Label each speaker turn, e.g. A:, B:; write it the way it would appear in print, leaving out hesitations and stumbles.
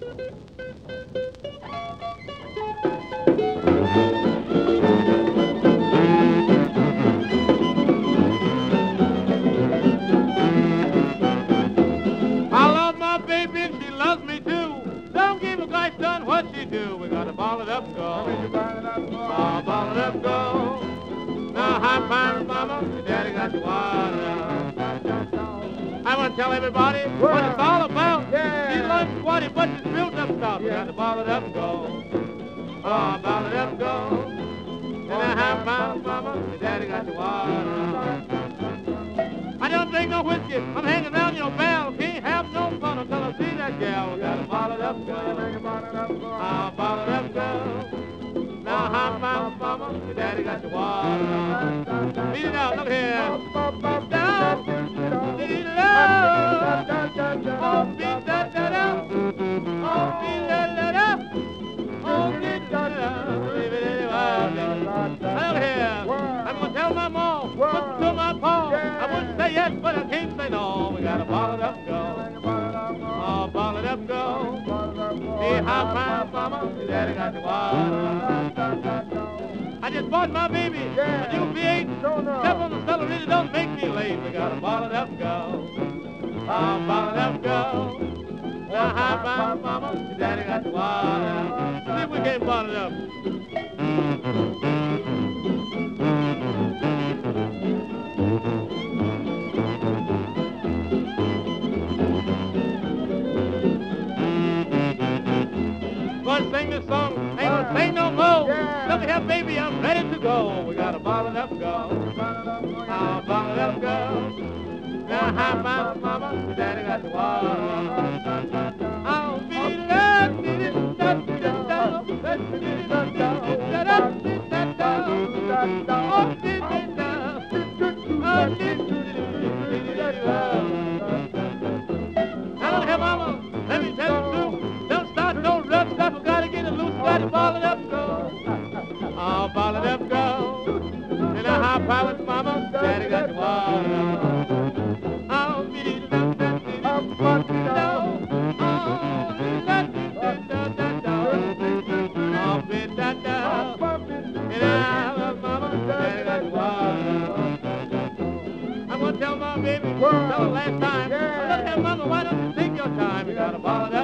A: I love my baby and she loves me too. Don't give a gosh done what she do. We gotta ball it up, go. Oh, ball it up, go. Now high five, mama, your daddy got the water. I want to tell everybody what it's all about.
B: Yeah.
A: She loves squatty, but she's built up stuff. We got to ball it up, go. Oh, ball it up, go. Then I high five, mama, your daddy got the water. I don't drink no whiskey. I'm hanging around your bell. Can't have no fun until I see that gal. We got to ball it up, go. Oh, ball it up, go. Now high five, mama, your daddy got the water. Beat it out, look here. Down, beat it out. Oh, beat that out. Oh, beat that out. Oh, beat that out. Leave it anywhere. Look here. I'm going to tell my mom, put to my paw. I wouldn't say yes, but I can't say no. We got to ball it up, go. Oh, ball it up, go. Hey, high five, mama, your daddy got the water. I just bought my baby a new V8. Step on the celery, don't make me late. We gotta ball it up and go. Oh, ball it up and go. Now high five, mama, your daddy got the water. See if we can't ball it up. Gonna sing this song, ain't gonna sing no more. Look here, baby, I'm ready to go. We gotta ball it up and go. Oh, ball it up and go. Now high five, mama, your daddy got the water. Oh, beat it up, beat it up, beat it up, beat it up, beat it up, beat it up, beat it up, oh, beat it up, oh, beat it up. Now look here, mama, let me tell you the truth. Don't start no rough stuff. We gotta get it loose, gotta ball it up, go. Oh, ball it up, go. In a high pilot, mama, daddy got the water. Oh, beat it up, beat it up, beat it up. Oh, beat it up, beat it up, oh, beat it up. In a high, mama, daddy got the water. I'm gonna tell my baby, tell her last time. Look here, mama, why don't you take your time? You gotta ball it up.